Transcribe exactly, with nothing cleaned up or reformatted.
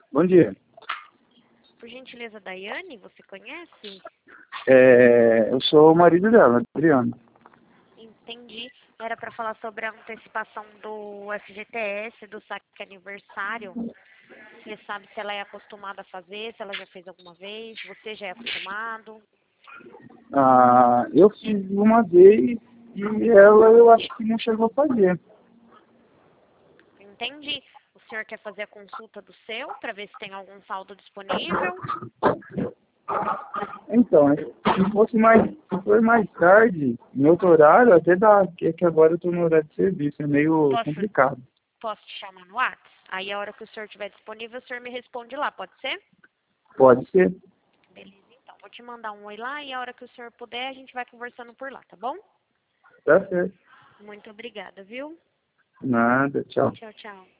Bom dia. Por gentileza, Daiane, você conhece? É, eu sou o marido dela, Adriano. Entendi. Era para falar sobre a antecipação do F G T S, do saque aniversário. Você sabe se ela é acostumada a fazer, se ela já fez alguma vez, você já é acostumado? Ah, eu fiz uma vez e ela eu acho que não chegou a fazer. Entendi. O senhor quer fazer a consulta do seu para ver se tem algum saldo disponível? Então, se fosse mais, se for mais tarde, em outro horário, até dá, porque é que agora eu estou no horário de serviço, é meio Posso, complicado. posso te chamar no WhatsApp? Aí a hora que o senhor estiver disponível, o senhor me responde lá, pode ser? Pode ser, Beleza, então. Vou te mandar um oi lá e a hora que o senhor puder, a gente vai conversando por lá, tá bom? tá certo. Muito obrigada, viu? Nada, tchau. Tchau, tchau.